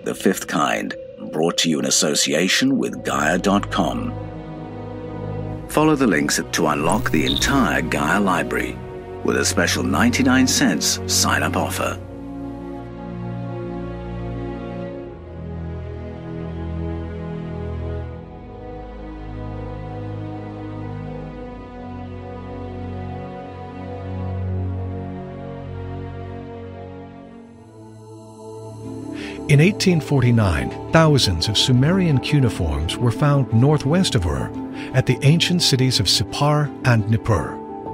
The Fifth Kind, brought to you in association with Gaia.com. Follow the links to unlock the entire Gaia library with a special 99-cent sign-up offer. In 1849, thousands of Sumerian cuneiforms were found northwest of Ur, at the ancient cities of Sippar and Nippur.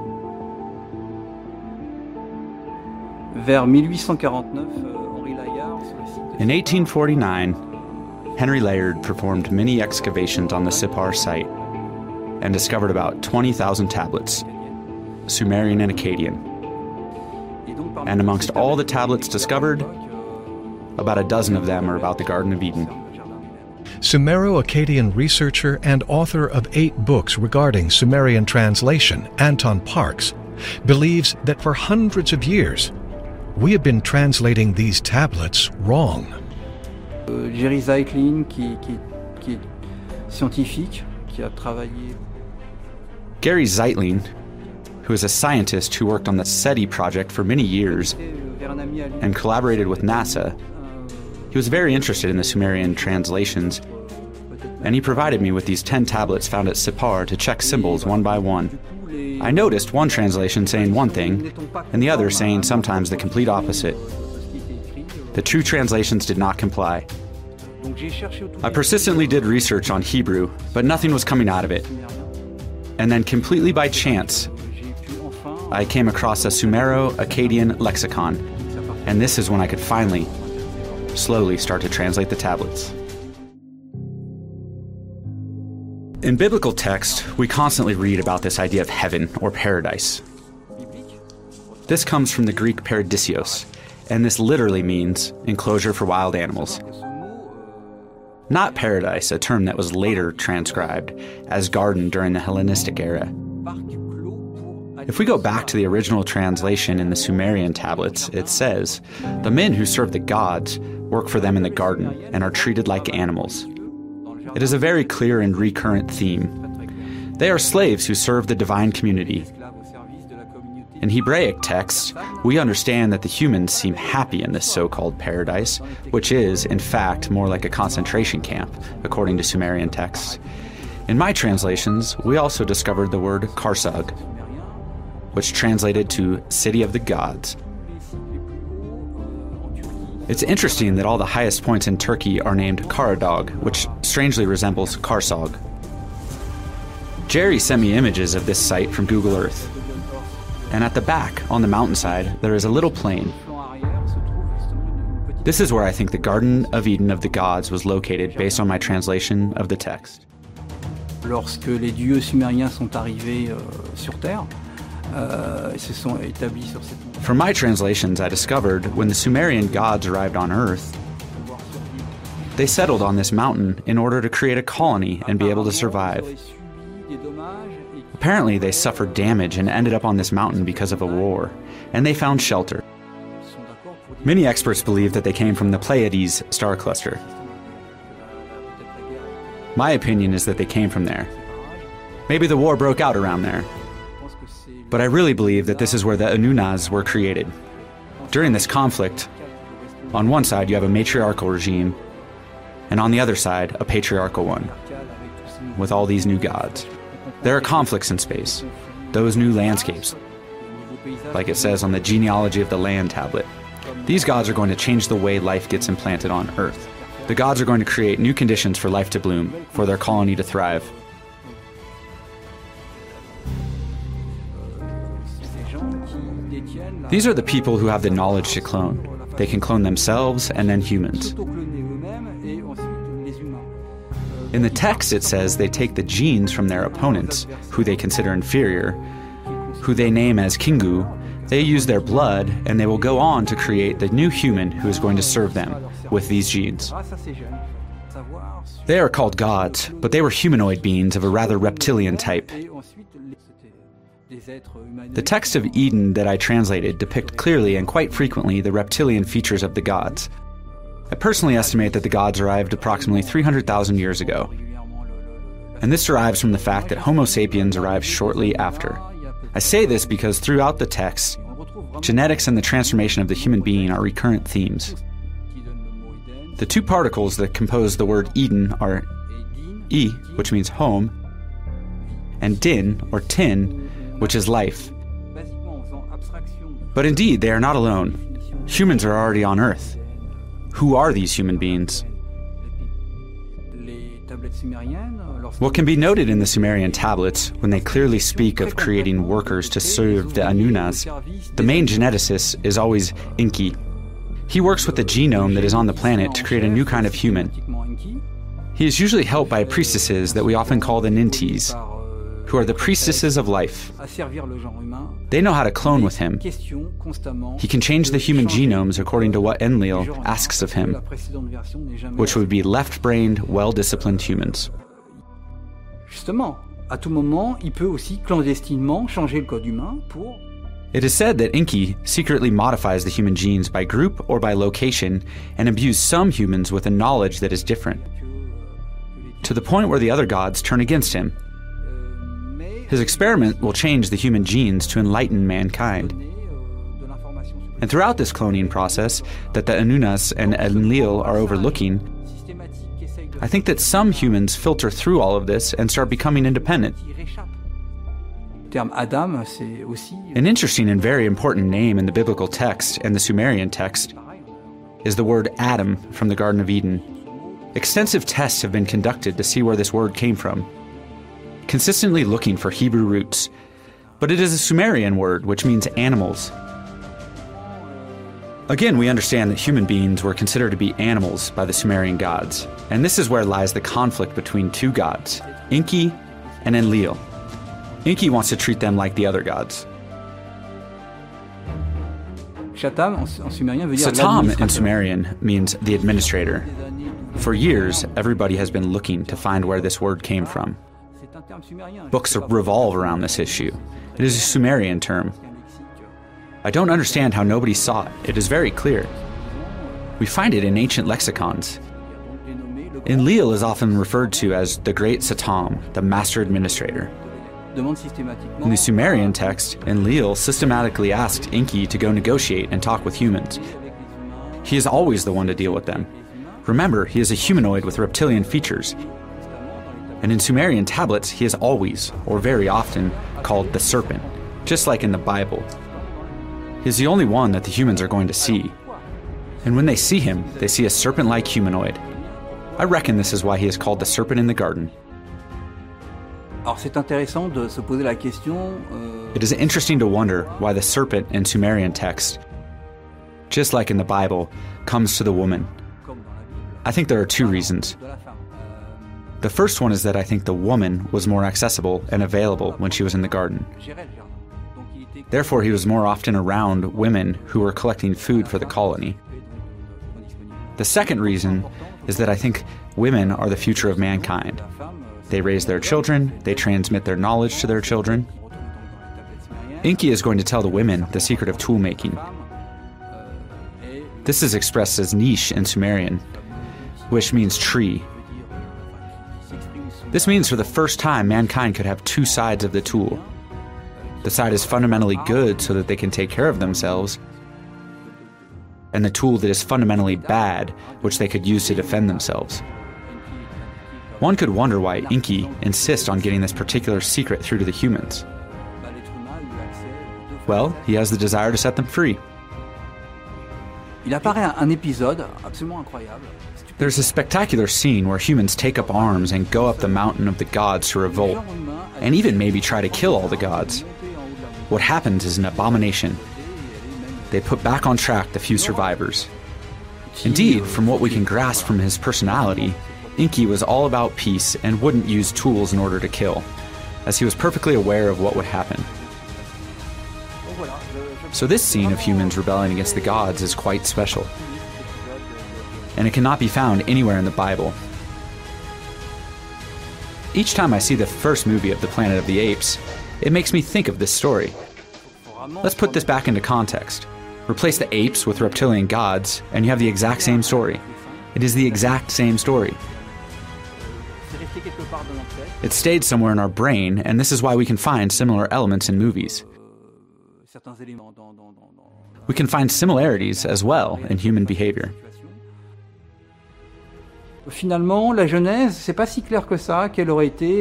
In 1849, Henry Layard performed many excavations on the Sippar site and discovered about 20,000 tablets, Sumerian and Akkadian. And amongst all the tablets discovered, about a dozen of them are about the Garden of Eden. Sumero-Akkadian researcher and author of 8 books regarding Sumerian translation, Anton Parks, believes that for hundreds of years, we have been translating these tablets wrong. Jerry Zeitlin, qui est scientifique, qui a travaillé. Gary Zeitlin, who is a scientist who worked on the SETI project for many years and collaborated with NASA, he was very interested in the Sumerian translations, and he provided me with these 10 tablets found at Sippar to check symbols one by one. I noticed one translation saying one thing, and the other saying sometimes the complete opposite. The two translations did not comply. I persistently did research on Hebrew, but nothing was coming out of it. And then completely by chance, I came across a Sumero-Akkadian lexicon, and this is when I could finally, slowly start to translate the tablets. In biblical text, we constantly read about this idea of heaven or paradise. This comes from the Greek paradisios, and this literally means enclosure for wild animals. Not paradise, a term that was later transcribed as garden during the Hellenistic era. If we go back to the original translation in the Sumerian tablets, it says, "The men who serve the gods work for them in the garden and are treated like animals." It is a very clear and recurrent theme. They are slaves who serve the divine community. In Hebraic texts, we understand that the humans seem happy in this so-called paradise, which is, in fact, more like a concentration camp, according to Sumerian texts. In my translations, we also discovered the word Karsag, which translated to City of the Gods. It's interesting that all the highest points in Turkey are named Karadağ, which strangely resembles Karsag. Jerry sent me images of this site from Google Earth. And at the back, on the mountainside, there is a little plain. This is where I think the Garden of Eden of the Gods was located based on my translation of the text. Lorsque les dieux sumériens sont arrivés sur Terre, se sont établis sur cette... From my translations, I discovered when the Sumerian gods arrived on Earth, they settled on this mountain in order to create a colony and be able to survive. Apparently, they suffered damage and ended up on this mountain because of a war, and they found shelter. Many experts believe that they came from the Pleiades star cluster. My opinion is that they came from there. Maybe the war broke out around there. But I really believe that this is where the Anunnaz were created. During this conflict, on one side you have a matriarchal regime, and on the other side, a patriarchal one, with all these new gods. There are conflicts in space, those new landscapes, like it says on the genealogy of the land tablet. These gods are going to change the way life gets implanted on Earth. The gods are going to create new conditions for life to bloom, for their colony to thrive. These are the people who have the knowledge to clone. They can clone themselves and then humans. In the text it says they take the genes from their opponents, who they consider inferior, who they name as Kingu. They use their blood and they will go on to create the new human who is going to serve them with these genes. They are called gods, but they were humanoid beings of a rather reptilian type. The text of Eden that I translated depict clearly and quite frequently the reptilian features of the gods. I personally estimate that the gods arrived approximately 300,000 years ago. And this derives from the fact that Homo sapiens arrived shortly after. I say this because throughout the text, genetics and the transformation of the human being are recurrent themes. The two particles that compose the word Eden are E, which means home, and Din, or Tin, which is life. But indeed, they are not alone. Humans are already on Earth. Who are these human beings? What can be noted in the Sumerian tablets, when they clearly speak of creating workers to serve the Anunnaz, the main geneticist is always Enki. He works with the genome that is on the planet to create a new kind of human. He is usually helped by priestesses that we often call the Nintis, who are the priestesses of life. They know how to clone with him. He can change the human genomes according to what Enlil asks of him, which would be left-brained, well-disciplined humans. It is said that Enki secretly modifies the human genes by group or by location and imbues some humans with a knowledge that is different, to the point where the other gods turn against him. His experiment will change the human genes to enlighten mankind. And throughout this cloning process that the Anunnaz and Enlil are overlooking, I think that some humans filter through all of this and start becoming independent. An interesting and very important name in the biblical text and the Sumerian text is the word Adam from the Garden of Eden. Extensive tests have been conducted to see where this word came from, consistently looking for Hebrew roots, but it is a Sumerian word which means animals. Again, we understand that human beings were considered to be animals by the Sumerian gods, and this is where lies the conflict between two gods, Enki and Enlil. Enki wants to treat them like the other gods. Satam in Sumerian means the administrator. For years, everybody has been looking to find where this word came from. Books revolve around this issue. It is a Sumerian term. I don't understand how nobody saw it. It is very clear. We find it in ancient lexicons. Enlil is often referred to as the Great Satam, the Master Administrator. In the Sumerian text, Enlil systematically asked Enki to go negotiate and talk with humans. He is always the one to deal with them. Remember, he is a humanoid with reptilian features. And in Sumerian tablets, he is always, or very often, called the Serpent, just like in the Bible. He is the only one that the humans are going to see. And when they see him, they see a serpent-like humanoid. I reckon this is why he is called the Serpent in the Garden. It is interesting to wonder why the serpent in Sumerian text, just like in the Bible, comes to the woman. I think there are two reasons. The first one is that I think the woman was more accessible and available when she was in the garden. Therefore, he was more often around women who were collecting food for the colony. The second reason is that I think women are the future of mankind. They raise their children, they transmit their knowledge to their children. Enki is going to tell the women the secret of tool making. This is expressed as niche in Sumerian, which means tree. This means for the first time mankind could have two sides of the tool. The side is fundamentally good so that they can take care of themselves, and the tool that is fundamentally bad, which they could use to defend themselves. One could wonder why Enki insists on getting this particular secret through to the humans. Well, he has the desire to set them free. There's a spectacular scene where humans take up arms and go up the mountain of the gods to revolt, and even maybe try to kill all the gods. What happens is an abomination. They put back on track the few survivors. Indeed, from what we can grasp from his personality, Enki was all about peace and wouldn't use tools in order to kill, as he was perfectly aware of what would happen. So this scene of humans rebelling against the gods is quite special, and it cannot be found anywhere in the Bible. Each time I see the first movie of the Planet of the Apes, it makes me think of this story. Let's put this back into context. Replace the apes with reptilian gods, and you have the exact same story. It is the exact same story. It stayed somewhere in our brain, and this is why we can find similar elements in movies. We can find similarities as well in human behavior. Finalement, la Genèse, c'est pas si clair que ça qu'elle aurait été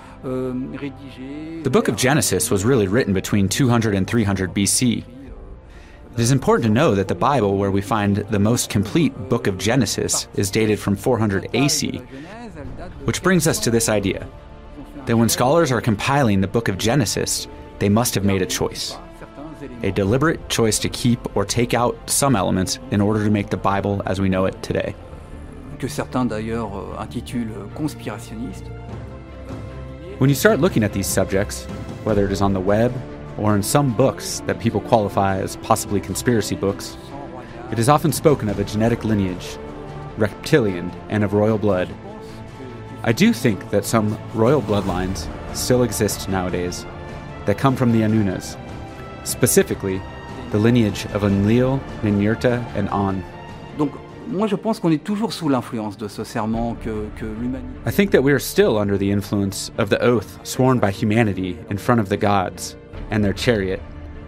rédigée. The book of Genesis was really written between 200 and 300 BC. It is important to know that the Bible, where we find the most complete book of Genesis, is dated from 400 AC, which brings us to this idea, that when scholars are compiling the book of Genesis, they must have made a choice. A deliberate choice to keep or take out some elements in order to make the Bible as we know it today. Que certains d'ailleurs intitulent conspirationnistes. When you start looking at these subjects, whether it is on the web or in some books that people qualify as possibly conspiracy books, it is often spoken of a genetic lineage, reptilian, and of royal blood. I do think that some royal bloodlines still exist nowadays that come from the Anunnaz, specifically the lineage of Enlil, Ninurta, and An. Donc, moi, je pense qu'on est toujours sous l'influence de ce serment que l'humanité. I think that we are still under the influence of the oath sworn by humanity in front of the gods and their chariot.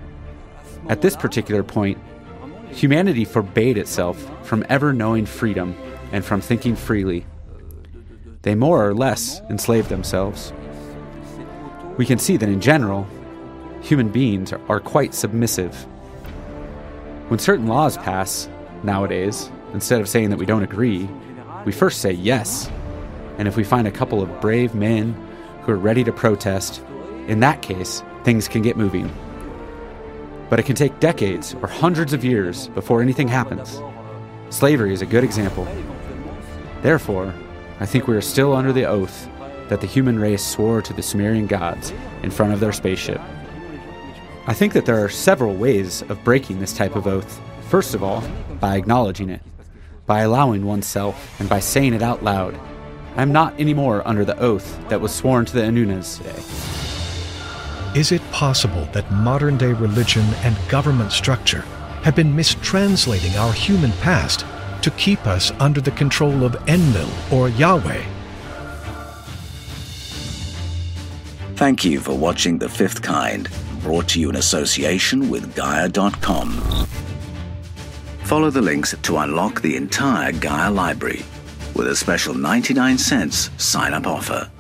At this particular point, humanity forbade itself from ever knowing freedom and from thinking freely. They more or less enslaved themselves. We can see that in general, human beings are quite submissive. When certain laws pass nowadays, instead of saying that we don't agree, we first say yes. And if we find a couple of brave men who are ready to protest, in that case, things can get moving. But it can take decades or hundreds of years before anything happens. Slavery is a good example. Therefore, I think we are still under the oath that the human race swore to the Sumerian gods in front of their spaceship. I think that there are several ways of breaking this type of oath. First of all, by acknowledging it, by allowing oneself, and by saying it out loud. I am not anymore under the oath that was sworn to the Anunnaz today. Is it possible that modern-day religion and government structure have been mistranslating our human past to keep us under the control of Enlil or Yahweh? Thank you for watching The Fifth Kind, brought to you in association with Gaia.com. Follow the links to unlock the entire Gaia library with a special 99 cents sign-up offer.